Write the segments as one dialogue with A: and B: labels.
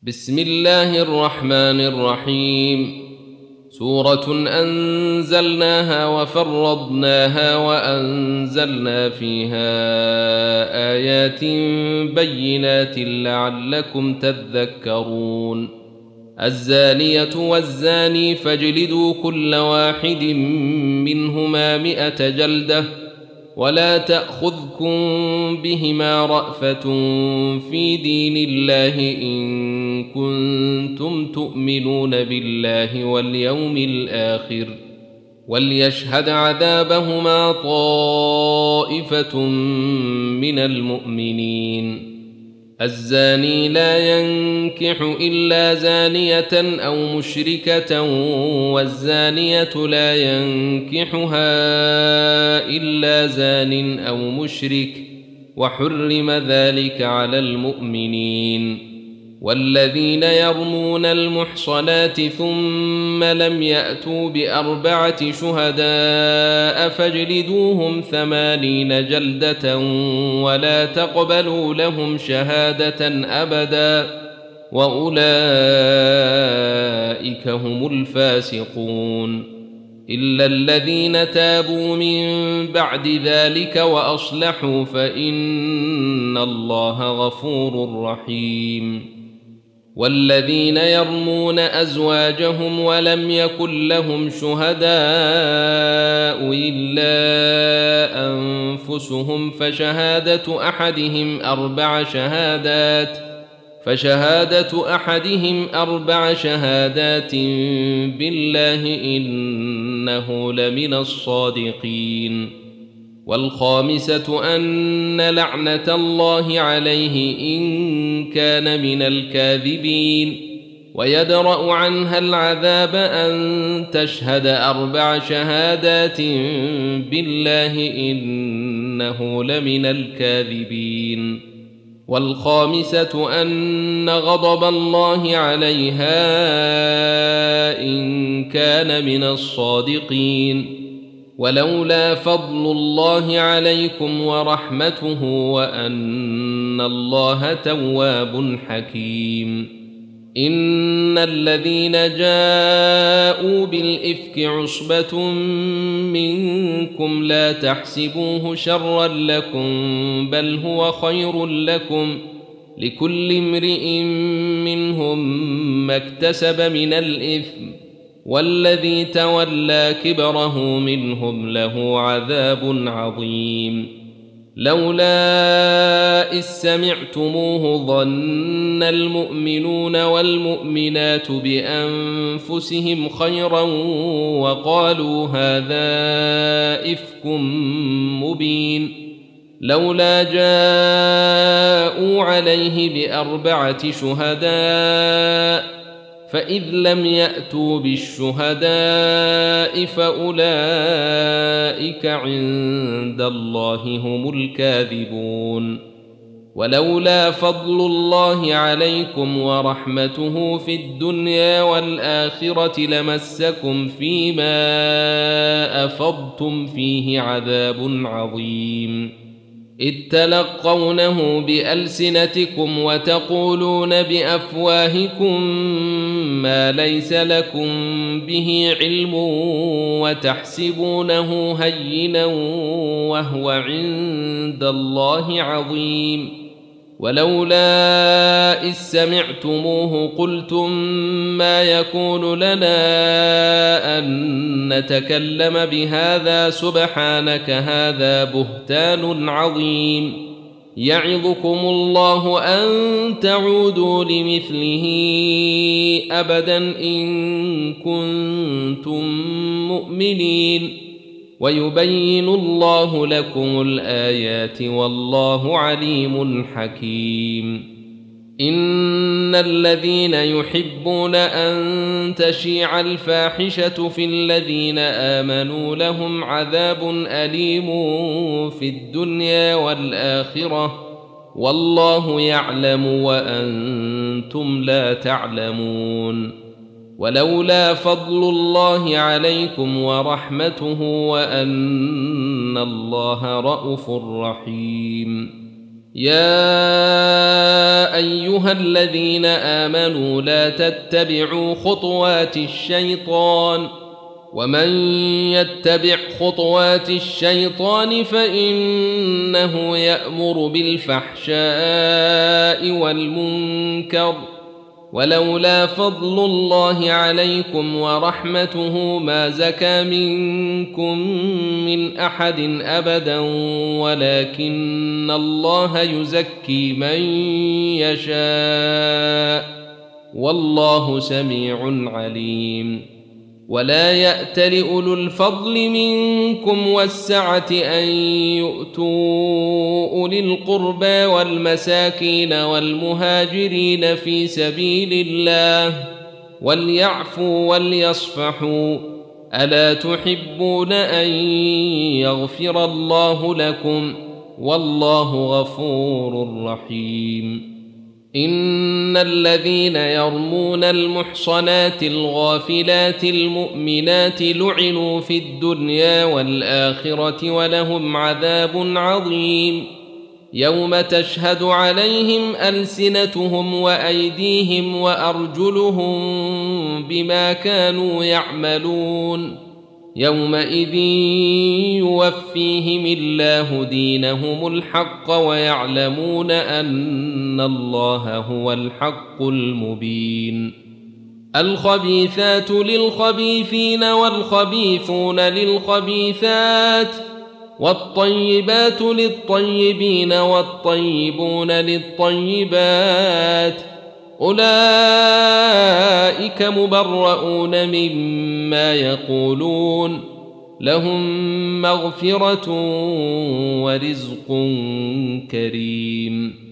A: بسم الله الرحمن الرحيم. سورة أنزلناها وفرضناها وأنزلنا فيها آيات بينات لعلكم تذكرون. الزانية والزاني فاجلدوا كل واحد منهما 100 جلدة، ولا تأخذكم بهما رأفة في دين الله إن كنتم تؤمنون بالله واليوم الآخر، وليشهد عذابهما طائفة من المؤمنين. الزاني لا ينكح إلا زانية أو مشركة، والزانية لا ينكحها إلا زان أو مشرك، وحرم ذلك على المؤمنين. والذين يرمون المحصنات ثم لم يأتوا ب4 شهداء فاجلدوهم 80 جلدة، ولا تقبلوا لهم شهادة أبدا، وأولئك هم الفاسقون. إلا الذين تابوا من بعد ذلك وأصلحوا فإن الله غفور رحيم. والذين يرمون أزواجهم ولم يكن لهم شهداء إلا أنفسهم فشهادة أحدهم 4 شهادات بالله إنه لمن الصادقين. والخامسة أن لعنة الله عليه إن كان من الكاذبين، ويدرأ عنها العذاب أن تشهد 4 شهادات بالله إنه لمن الكاذبين. والخامسة أن غضب الله عليها إن كان من الصادقين. ولولا فضل الله عليكم ورحمته وأن الله تواب حكيم. إن الذين جاءوا بالإفك عصبة منكم لا تحسبوه شرا لكم بل هو خير لكم، لكل امرئ منهم ما اكتسب من الإثم، والذي تولى كبره منهم له عذاب عظيم. لولا إذ سمعتموه ظن المؤمنون والمؤمنات بأنفسهم خيرا وقالوا هذا إفك مبين. لولا جاءوا عليه ب4 شهداء فإذ لم يأتوا بالشهداء فأولئك عند الله هم الكاذبون. ولولا فضل الله عليكم ورحمته في الدنيا والآخرة لمسكم فيما أفضتم فيه عذاب عظيم. إذ تلقونه بألسنتكم وتقولون بأفواهكم ما ليس لكم به علم وتحسبونه هينا وهو عند الله عظيم. ولولا إذ سمعتموه قلتم ما يكون لنا أن نتكلم بهذا سبحانك هذا بهتان عظيم. يعظكم الله أن تعودوا لمثله أبدا إن كنتم مؤمنين، ويبين الله لكم الآيات والله عليم حكيم. إن الذين يحبون أن تشيع الفاحشة في الذين آمنوا لهم عذاب أليم في الدنيا والآخرة، والله يعلم وأنتم لا تعلمون. ولولا فضل الله عليكم ورحمته وأن الله رءوف رحيم. يا أيها الذين آمنوا لا تتبعوا خطوات الشيطان ومن يتبع خطوات الشيطان فإنه يأمر بالفحشاء والمنكر ولولا فضل الله عليكم ورحمته ما زكى منكم من أحد أبدا ولكن الله يزكي من يشاء والله سميع عليم ولا يأتل أولو الفضل منكم والسعة أن يؤتوا أولي القربى والمساكين والمهاجرين في سبيل الله وليعفوا وليصفحوا ألا تحبون أن يغفر الله لكم والله غفور رحيم إن الذين يرمون المحصنات الغافلات المؤمنات لعنوا في الدنيا والآخرة ولهم عذاب عظيم يوم تشهد عليهم ألسنتهم وأيديهم وأرجلهم بما كانوا يعملون يومئذ يوفيهم الله دينهم الحق ويعلمون أن الله هو الحق المبين الخبيثات للخبيثين والخبيثون للخبيثات والطيبات للطيبين والطيبون للطيبات أولئك مبرؤون مما يقولون لهم مغفرة ورزق كريم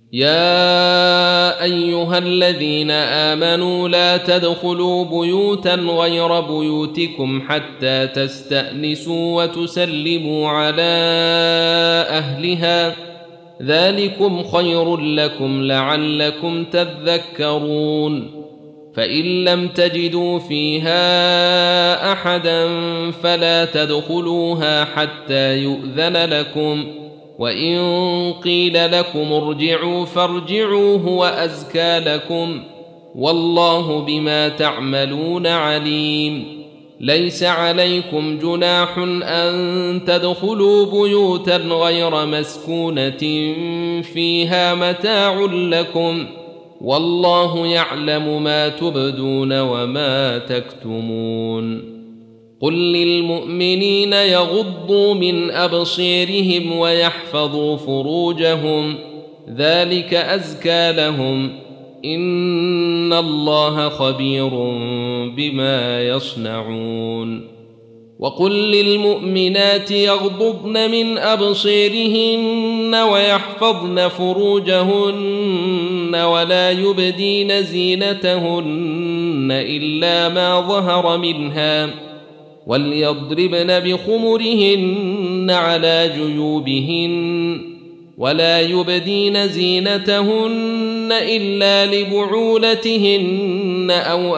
A: يا أيها الذين آمنوا لا تدخلوا بيوتا غير بيوتكم حتى تستأنسوا وتسلموا على أهلها ذلكم خير لكم لعلكم تذكرون فإن لم تجدوا فيها أحدا فلا تدخلوها حتى يؤذن لكم وإن قيل لكم ارجعوا فارجعوا هو أزكى لكم والله بما تعملون عليم ليس عليكم جناح أن تدخلوا بيوتا غير مسكونة فيها متاع لكم والله يعلم ما تبدون وما تكتمون قل للمؤمنين يغضوا من أبصيرهم ويحفظوا فروجهم ذلك أزكى لهم إن الله خبير بما يصنعون وقل للمؤمنات يغضضن من أبصيرهن ويحفظن فروجهن ولا يبدين زينتهن إلا ما ظهر منها وليضربن بخمرهن على جيوبهن ولا يبدين زينتهن إلا لبعولتهن أو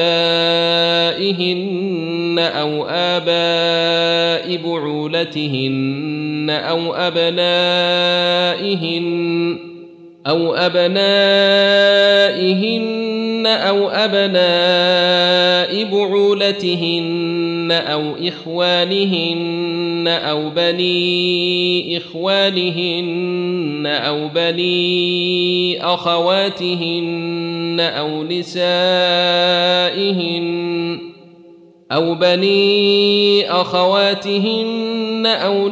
A: آبائهن أو آباء بعولتهن أو أبنائهن أو أبناء بعولتهن أو إخوانهن أو بني إخوانهن أو بني أخواتهن أو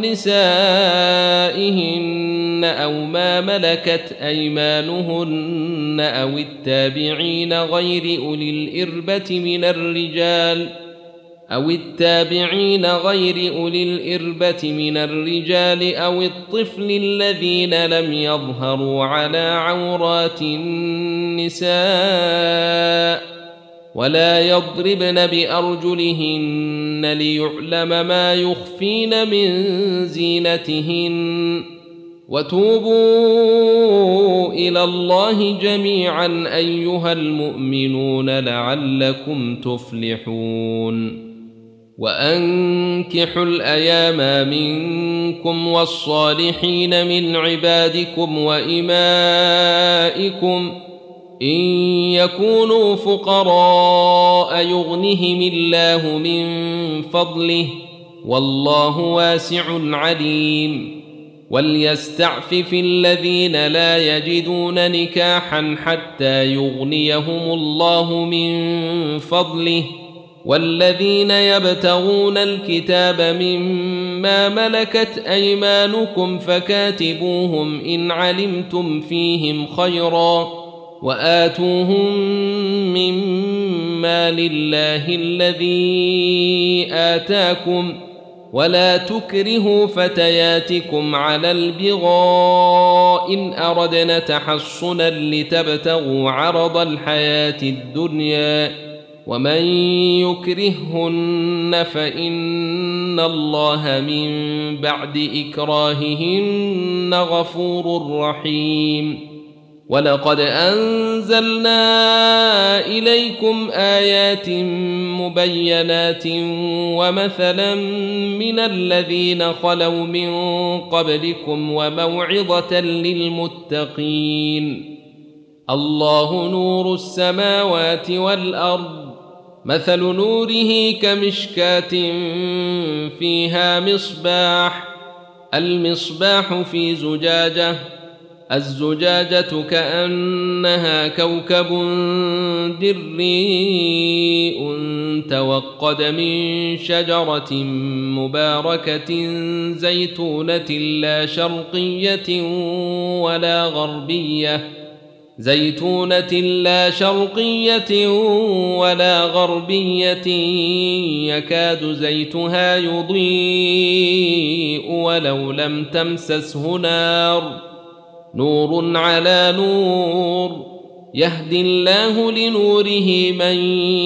A: نسائهن أو ما ملكت أيمانهن أو التابعين غير أولي الإربة من الرجال أو الطفل الذين لم يظهروا على عورات النساء ولا يضربن بأرجلهن ليعلم ما يخفين من زينتهن وتوبوا إلى الله جميعا أيها المؤمنون لعلكم تفلحون وأنكحوا الأيام منكم والصالحين من عبادكم وإمائكم إن يكونوا فقراء يغنهم الله من فضله والله واسع عليم وليستعفف الذين لا يجدون نكاحا حتى يغنيهم الله من فضله والذين يبتغون الكتاب مما ملكت أيمانكم فكاتبوهم إن علمتم فيهم خيرا وآتوهم مما لله الذي آتاكم ولا تكرهوا فتياتكم على البغاء إن أردنا تحصنا لتبتغوا عرض الحياة الدنيا ومن يكرههن فإن الله من بعد إكراههن غفور رحيم ولقد أنزلنا إليكم آيات مبينات ومثلا من الذين خلوا من قبلكم وموعظة للمتقين الله نور السماوات والأرض مثل نوره كمشكاة فيها مصباح المصباح في زجاجة الزجاجة كأنها كوكب دري توقد من شجرة مباركة زيتونة لا شرقية ولا غربية يكاد زيتها يضيء ولو لم تمسسه نور على نور يهدي الله لنوره من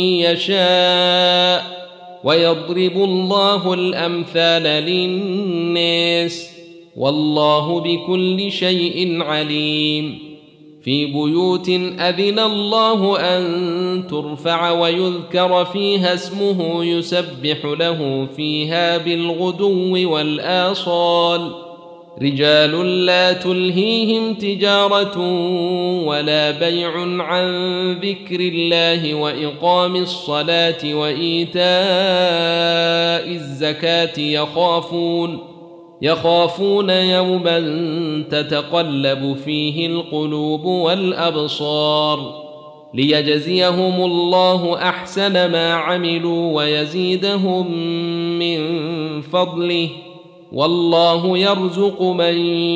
A: يشاء ويضرب الله الأمثال للناس والله بكل شيء عليم في بيوت أذن الله أن ترفع ويذكر فيها اسمه يسبح له فيها بالغدو والآصال رجال لا تلهيهم تجارة ولا بيع عن ذكر الله وإقام الصلاة وإيتاء الزكاة يخافون يوما تتقلب فيه القلوب والأبصار ليجزيهم الله أحسن ما عملوا ويزيدهم من فضله والله يرزق من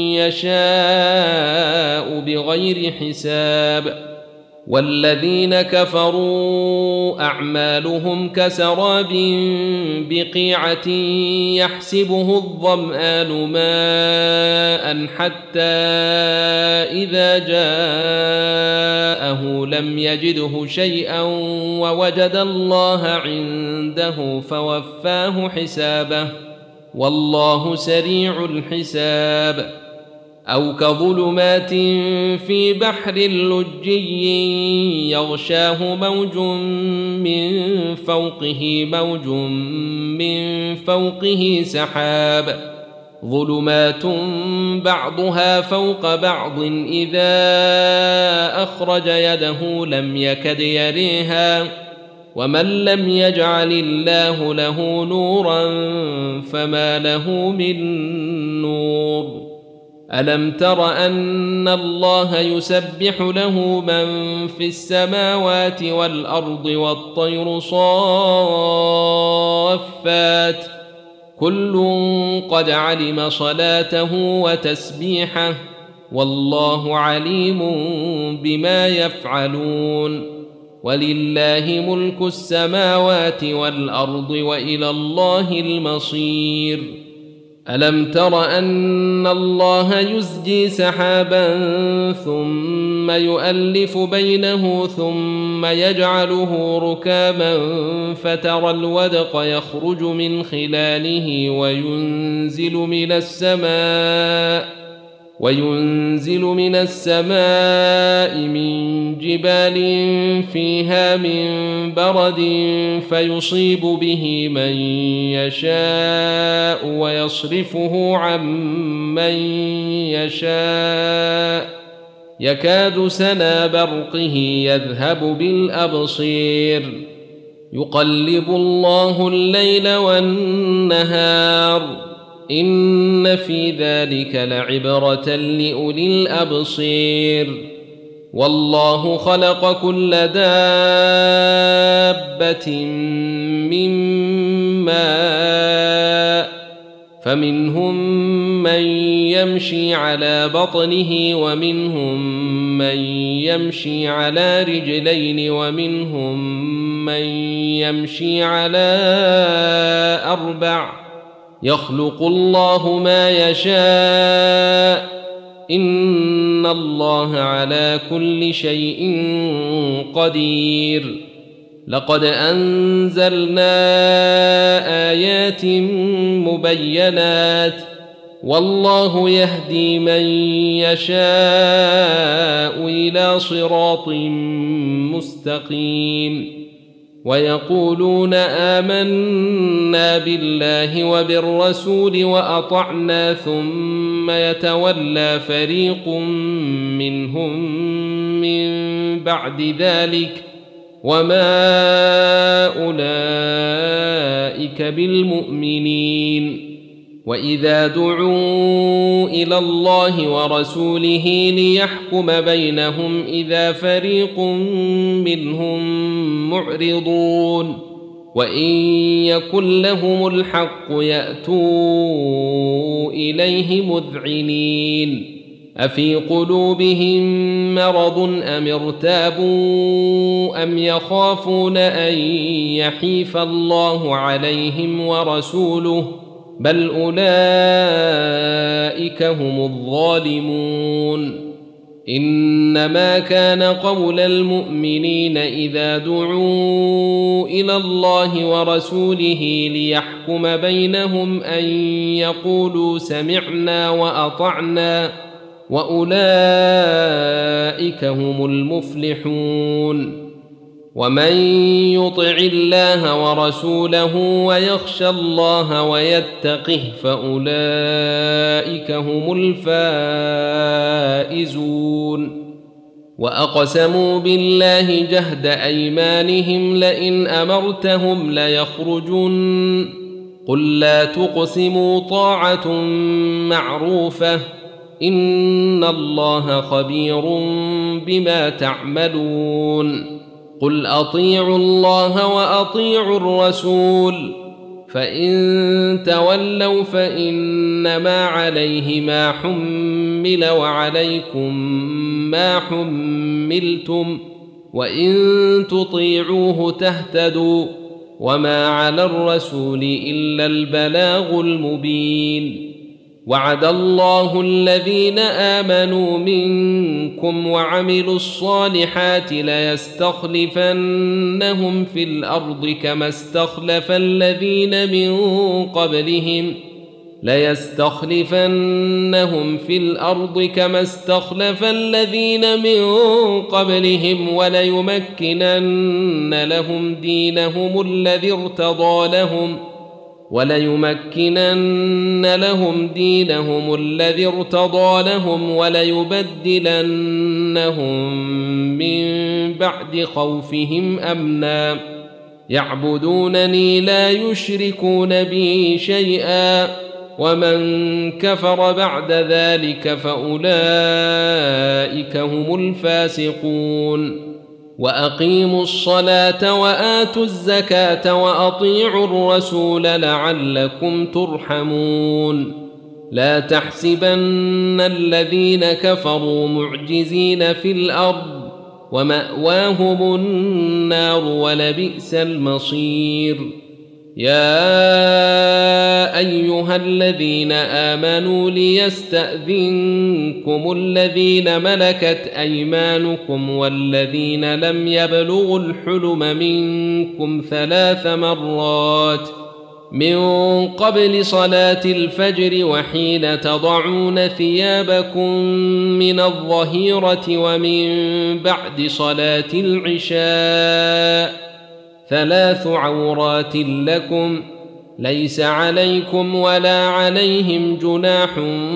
A: يشاء بغير حساب والذين كفروا أعمالهم كسراب بقيعة يحسبه الظمآن ماء حتى إذا جاءه لم يجده شيئا ووجد الله عنده فوفاه حسابه والله سريع الحساب أو كظلمات في بحر لجي يغشاه موج من فوقه سحاب ظلمات بعضها فوق بعض إذا أخرج يده لم يكد يريها ومن لم يجعل الله له نورا فما له من نور ألم تر أن الله يسبح له من في السماوات والأرض والطير صافات كل قد علم صلاته وتسبيحه والله عليم بما يفعلون ولله ملك السماوات والأرض وإلى الله المصير ألم تر أن الله يزجي سحابا ثم يؤلف بينه ثم يجعله ركاما فترى الودق يخرج من خلاله وينزل من السماء من جبال فيها من برد فيصيب به من يشاء ويصرفه عن من يشاء يكاد سنا برقه يذهب بالأبصير يقلب الله الليل والنهار إن في ذلك لعبرة لأولي الأبصير والله خلق كل دابة من ماء فمنهم من يمشي على بطنه ومنهم من يمشي على رجلين ومنهم من يمشي على أربع يخلق الله ما يشاء إن الله على كل شيء قدير لقد أنزلنا آيات مبينات والله يهدي من يشاء إلى صراط مستقيم ويقولون آمنا بالله وبالرسول وأطعنا ثم يتولى فريق منهم من بعد ذلك وما أولئك بالمؤمنين وإذا دعوا إلى الله ورسوله ليحكم بينهم إذا فريق منهم معرضون وإن يكن لهم الحق يأتوا إليه مذعنين أفي قلوبهم مرض أم ارتابوا أم يخافون أن يحيف الله عليهم ورسوله بل أولئك هم الظالمون إنما كان قول المؤمنين إذا دعوا إلى الله ورسوله ليحكم بينهم أن يقولوا سمعنا وأطعنا وأولئك هم المفلحون ومن يطع الله ورسوله ويخشى الله ويتقه فأولئك هم الفائزون وأقسموا بالله جهد أيمانهم لئن أمرتهم ليخرجن قل لا تقسموا طاعة معروفة إن الله خبير بما تعملون قل أطيعوا الله وأطيعوا الرسول فإن تولوا فإنما عليه ما حمل وعليكم ما حملتم وإن تطيعوه تهتدوا وما على الرسول إلا البلاغ المبين وعد الله الذين آمنوا منكم وعملوا الصالحات ليستخلفنهم في الأرض كما استخلف الذين من قبلهم وليمكنن لهم دينهم الذي ارتضى لهم وليبدلنهم من بعد خوفهم أمنا يعبدونني لا يشركون بي شيئا ومن كفر بعد ذلك فأولئك هم الفاسقون وأقيموا الصلاة وآتوا الزكاة وأطيعوا الرسول لعلكم ترحمون لا تحسبن الذين كفروا معجزين في الأرض ومأواهم النار ولبئس المصير يا أيها الذين آمنوا ليستأذنكم الذين ملكت أيمانكم والذين لم يبلغوا الحلم منكم 3 مرات من قبل صلاة الفجر وحين تضعون ثيابكم من الظهيرة ومن بعد صلاة العشاء 3 عورات لكم ليس عليكم ولا عليهم جناح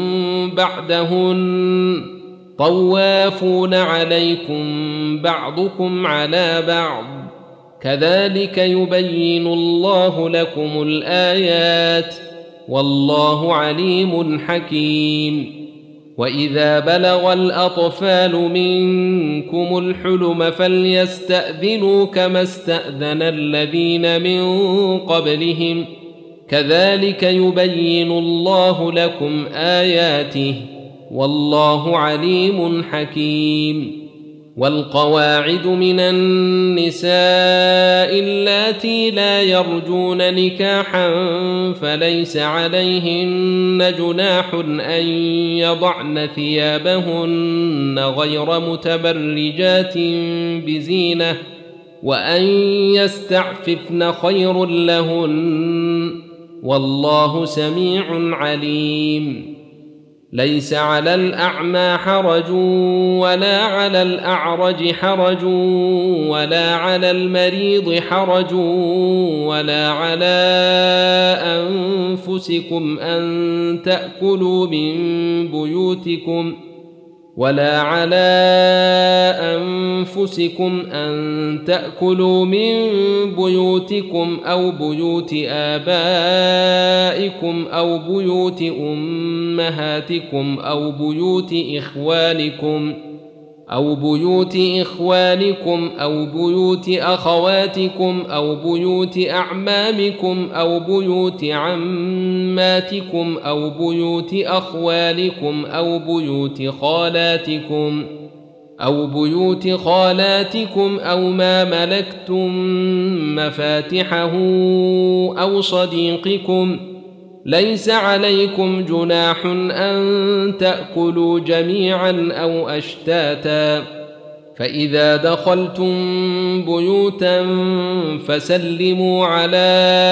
A: بعدهن طوافون عليكم بعضكم على بعض كذلك يبين الله لكم الآيات والله عليم حكيم وإذا بلغ الأطفال منكم الحلم فليستأذنوا كما استأذن الذين من قبلهم كذلك يبين الله لكم آياته والله عليم حكيم والقواعد من النساء اللاتي لا يرجون نكاحا فليس عليهن جناح أن يضعن ثيابهن غير متبرجات بزينة وأن يستعففن خير لهن والله سميع عليم ليس على الأعمى حرج ولا على الأعرج حرج ولا على المريض حرج ولا على أنفسكم أن تأكلوا من بيوتكم أو بيوت آبائكم أو بيوت أمهاتكم أو بيوت إخوانكم أو بيوت أخواتكم أو بيوت أعمامكم أو بيوت عماتكم أو بيوت أخوالكم أو بيوت خالاتكم أو ما ملكتم مفاتحه أو صديقكم ليس عليكم جناح أن تأكلوا جميعا أو أشتاتا فإذا دخلتم بيوتا فسلموا على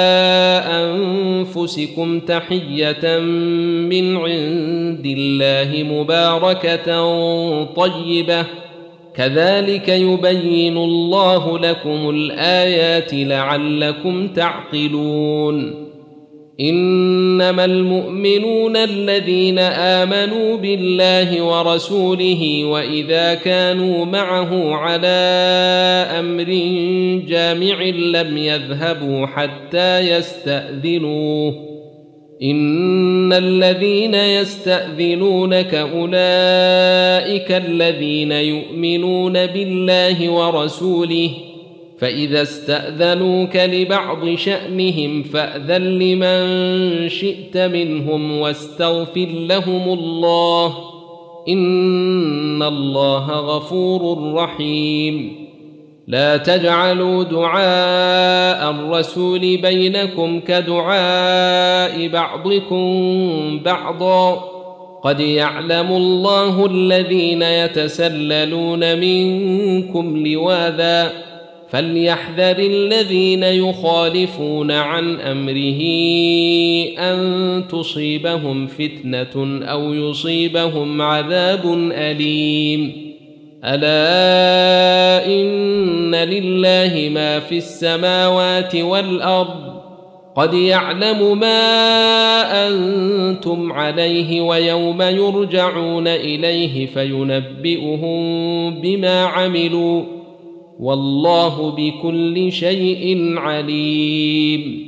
A: أنفسكم تحية من عند الله مباركة طيبة كذلك يبين الله لكم الآيات لعلكم تعقلون إنما المؤمنون الذين آمنوا بالله ورسوله وإذا كانوا معه على أمر جامع لم يذهبوا حتى يستأذنوه إن الذين يستأذنونك أولئك الذين يؤمنون بالله ورسوله فإذا استأذنوك لبعض شأنهم فأذن لمن شئت منهم واستغفر لهم الله إن الله غفور رحيم لا تجعلوا دعاء الرسول بينكم كدعاء بعضكم بعضا قد يعلم الله الذين يتسللون منكم لواذا فليحذر الذين يخالفون عن أمره أن تصيبهم فتنة أو يصيبهم عذاب أليم ألا إن لله ما في السماوات والأرض قد يعلم ما أنتم عليه ويوم يرجعون إليه فينبئهم بما عملوا والله بكل شيء عليم